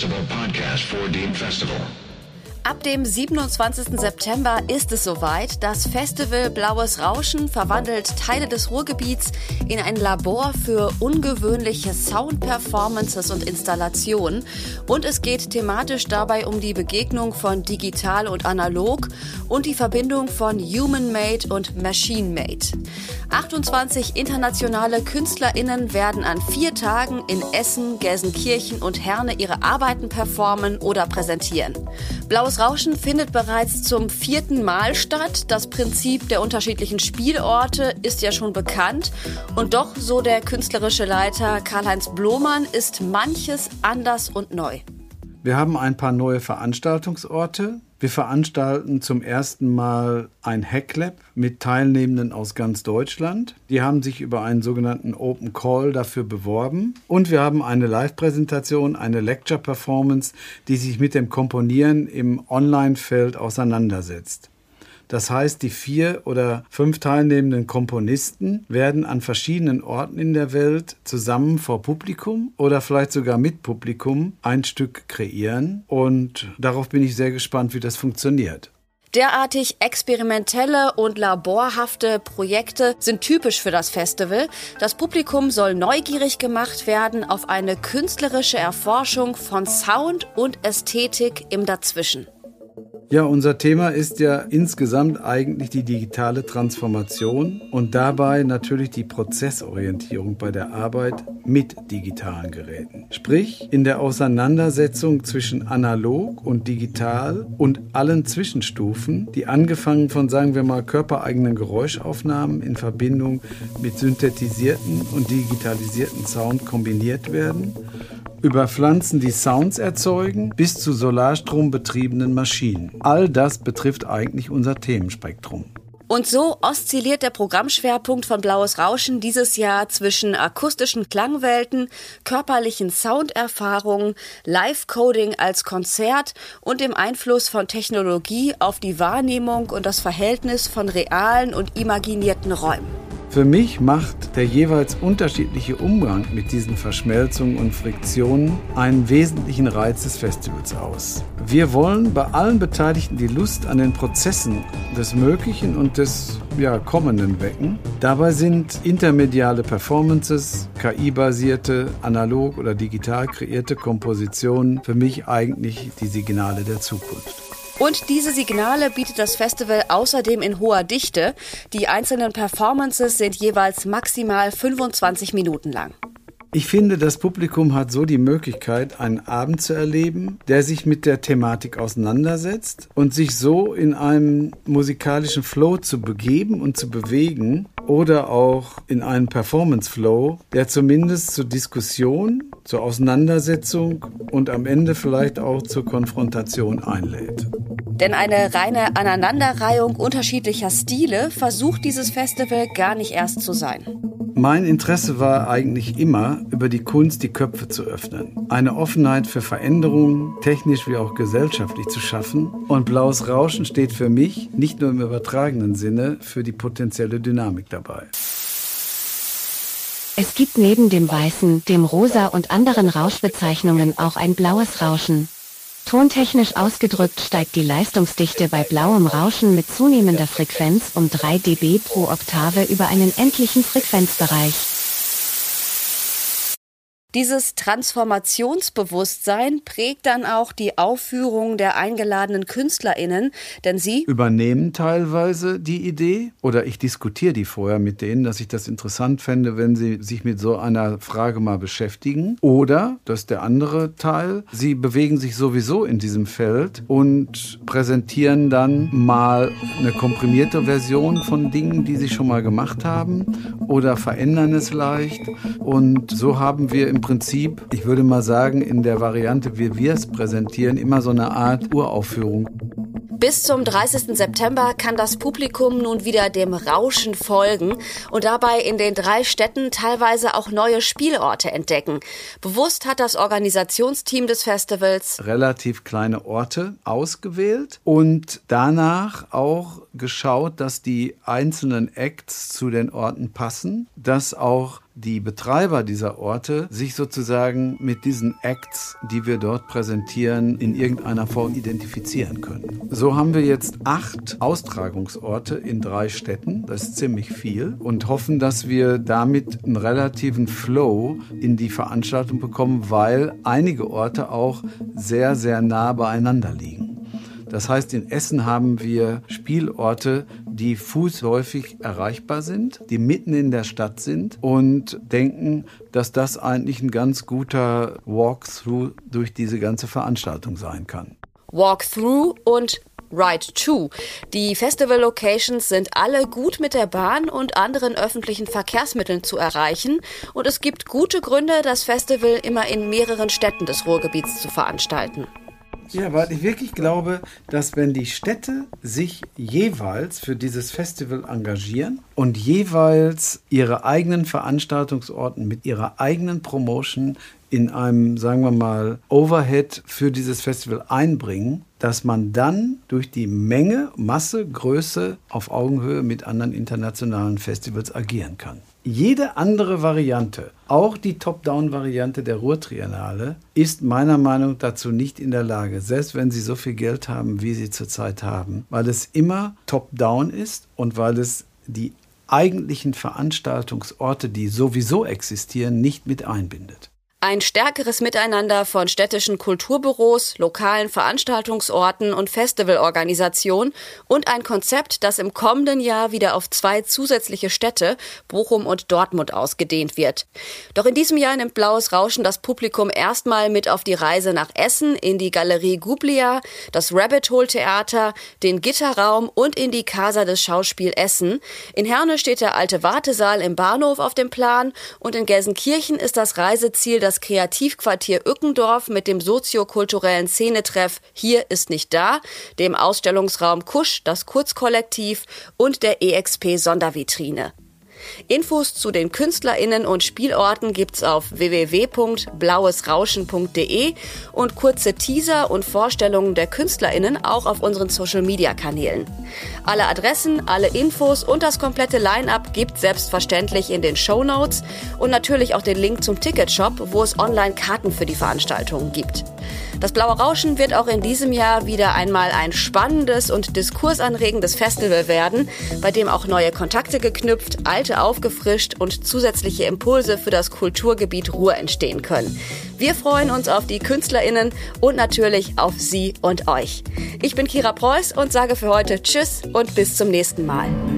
Festival podcast for Dean Festival. Ab dem 27. September ist es soweit. Das Festival Blaues Rauschen verwandelt Teile des Ruhrgebiets in ein Labor für ungewöhnliche Sound-Performances und Installationen. Und es geht thematisch dabei um die Begegnung von digital und analog und die Verbindung von Human-Made und Machine-Made. 28 internationale KünstlerInnen werden an 4 Tagen in Essen, Gelsenkirchen und Herne ihre Arbeiten performen oder präsentieren. Blaues Rauschen findet bereits zum 4. Mal statt. Das Prinzip der unterschiedlichen Spielorte ist ja schon bekannt. Und doch, so der künstlerische Leiter Karl-Heinz Blomann, ist manches anders und neu. Wir haben ein paar neue Veranstaltungsorte. Wir veranstalten zum ersten Mal ein Hacklab mit Teilnehmenden aus ganz Deutschland. Die haben sich über einen sogenannten Open Call dafür beworben. Und wir haben eine Live-Präsentation, eine Lecture-Performance, die sich mit dem Komponieren im Online-Feld auseinandersetzt. Das heißt, die 4 oder 5 teilnehmenden Komponisten werden an verschiedenen Orten in der Welt zusammen vor Publikum oder vielleicht sogar mit Publikum ein Stück kreieren. Und darauf bin ich sehr gespannt, wie das funktioniert. Derartig experimentelle und laborhafte Projekte sind typisch für das Festival. Das Publikum soll neugierig gemacht werden auf eine künstlerische Erforschung von Sound und Ästhetik im Dazwischen. Ja, unser Thema ist ja insgesamt eigentlich die digitale Transformation und dabei natürlich die Prozessorientierung bei der Arbeit mit digitalen Geräten. Sprich, in der Auseinandersetzung zwischen analog und digital und allen Zwischenstufen, die angefangen von, sagen wir mal, körpereigenen Geräuschaufnahmen in Verbindung mit synthetisierten und digitalisierten Sound kombiniert werden, über Pflanzen, die Sounds erzeugen, bis zu solarstrombetriebenen Maschinen. All das betrifft eigentlich unser Themenspektrum. Und so oszilliert der Programmschwerpunkt von Blaues Rauschen dieses Jahr zwischen akustischen Klangwelten, körperlichen Sounderfahrungen, Live-Coding als Konzert und dem Einfluss von Technologie auf die Wahrnehmung und das Verhältnis von realen und imaginierten Räumen. Für mich macht der jeweils unterschiedliche Umgang mit diesen Verschmelzungen und Friktionen einen wesentlichen Reiz des Festivals aus. Wir wollen bei allen Beteiligten die Lust an den Prozessen des Möglichen und des Kommenden wecken. Dabei sind intermediale Performances, KI-basierte, analog oder digital kreierte Kompositionen für mich eigentlich die Signale der Zukunft. Und diese Signale bietet das Festival außerdem in hoher Dichte. Die einzelnen Performances sind jeweils maximal 25 Minuten lang. Ich finde, das Publikum hat so die Möglichkeit, einen Abend zu erleben, der sich mit der Thematik auseinandersetzt und sich so in einem musikalischen Flow zu begeben und zu bewegen oder auch in einen Performance-Flow, der zumindest zur Diskussion, zur Auseinandersetzung und am Ende vielleicht auch zur Konfrontation einlädt. Denn eine reine Aneinanderreihung unterschiedlicher Stile versucht dieses Festival gar nicht erst zu sein. Mein Interesse war eigentlich immer, über die Kunst die Köpfe zu öffnen, eine Offenheit für Veränderungen, technisch wie auch gesellschaftlich zu schaffen. Und Blaues Rauschen steht für mich, nicht nur im übertragenen Sinne, für die potenzielle Dynamik dabei. Es gibt neben dem Weißen, dem Rosa und anderen Rauschbezeichnungen auch ein blaues Rauschen. Tontechnisch ausgedrückt steigt die Leistungsdichte bei blauem Rauschen mit zunehmender Frequenz um 3 dB pro Oktave über einen endlichen Frequenzbereich. Dieses Transformationsbewusstsein prägt dann auch die Aufführung der eingeladenen KünstlerInnen, denn sie übernehmen teilweise die Idee oder ich diskutiere die vorher mit denen, dass ich das interessant fände, wenn sie sich mit so einer Frage mal beschäftigen. Oder, das ist der andere Teil, sie bewegen sich sowieso in diesem Feld und präsentieren dann mal eine komprimierte Version von Dingen, die sie schon mal gemacht haben oder verändern es leicht. Und so haben wir im Prinzip, ich würde mal sagen, in der Variante, wie wir es präsentieren, immer so eine Art Uraufführung. Bis zum 30. September kann das Publikum nun wieder dem Rauschen folgen und dabei in den 3 Städten teilweise auch neue Spielorte entdecken. Bewusst hat das Organisationsteam des Festivals relativ kleine Orte ausgewählt und danach auch geschaut, dass die einzelnen Acts zu den Orten passen, dass auch die Betreiber dieser Orte sich sozusagen mit diesen Acts, die wir dort präsentieren, in irgendeiner Form identifizieren können. So haben wir jetzt 8 Austragungsorte in 3 Städten, das ist ziemlich viel, und hoffen, dass wir damit einen relativen Flow in die Veranstaltung bekommen, weil einige Orte auch sehr, sehr nah beieinander liegen. Das heißt, in Essen haben wir Spielorte, die fußläufig erreichbar sind, die mitten in der Stadt sind und denken, dass das eigentlich ein ganz guter Walkthrough durch diese ganze Veranstaltung sein kann. Walkthrough und Ride to. Die Festival-Locations sind alle gut mit der Bahn und anderen öffentlichen Verkehrsmitteln zu erreichen und es gibt gute Gründe, das Festival immer in mehreren Städten des Ruhrgebiets zu veranstalten. Ja, weil ich wirklich glaube, dass wenn die Städte sich jeweils für dieses Festival engagieren und jeweils ihre eigenen Veranstaltungsorten mit ihrer eigenen Promotion in einem, sagen wir mal, Overhead für dieses Festival einbringen, dass man dann durch die Menge, Masse, Größe auf Augenhöhe mit anderen internationalen Festivals agieren kann. Jede andere Variante, auch die Top-Down-Variante der Ruhrtriennale, ist meiner Meinung nach dazu nicht in der Lage, selbst wenn sie so viel Geld haben, wie sie zurzeit haben, weil es immer Top-Down ist und weil es die eigentlichen Veranstaltungsorte, die sowieso existieren, nicht mit einbindet. Ein stärkeres Miteinander von städtischen Kulturbüros, lokalen Veranstaltungsorten und Festivalorganisationen und ein Konzept, das im kommenden Jahr wieder auf 2 zusätzliche Städte, Bochum und Dortmund, ausgedehnt wird. Doch in diesem Jahr nimmt Blaues Rauschen das Publikum erstmal mit auf die Reise nach Essen, in die Galerie Gublia, das Rabbit Hole Theater, den Gitterraum und in die Casa des Schauspiel Essen. In Herne steht der alte Wartesaal im Bahnhof auf dem Plan und in Gelsenkirchen ist das Reiseziel das Kreativquartier Ückendorf mit dem soziokulturellen Szenetreff Hier ist nicht da, dem Ausstellungsraum Kusch, das Kurzkollektiv und der EXP Sondervitrine. Infos zu den KünstlerInnen und Spielorten gibt's auf www.blauesrauschen.de und kurze Teaser und Vorstellungen der KünstlerInnen auch auf unseren Social-Media-Kanälen. Alle Adressen, alle Infos und das komplette Line-Up gibt's selbstverständlich in den Shownotes und natürlich auch den Link zum Ticketshop, wo es online Karten für die Veranstaltungen gibt. Das Blaue Rauschen wird auch in diesem Jahr wieder einmal ein spannendes und diskursanregendes Festival werden, bei dem auch neue Kontakte geknüpft, alte aufgefrischt und zusätzliche Impulse für das Kulturgebiet Ruhr entstehen können. Wir freuen uns auf die KünstlerInnen und natürlich auf Sie und euch. Ich bin Kira Preuß und sage für heute Tschüss und bis zum nächsten Mal.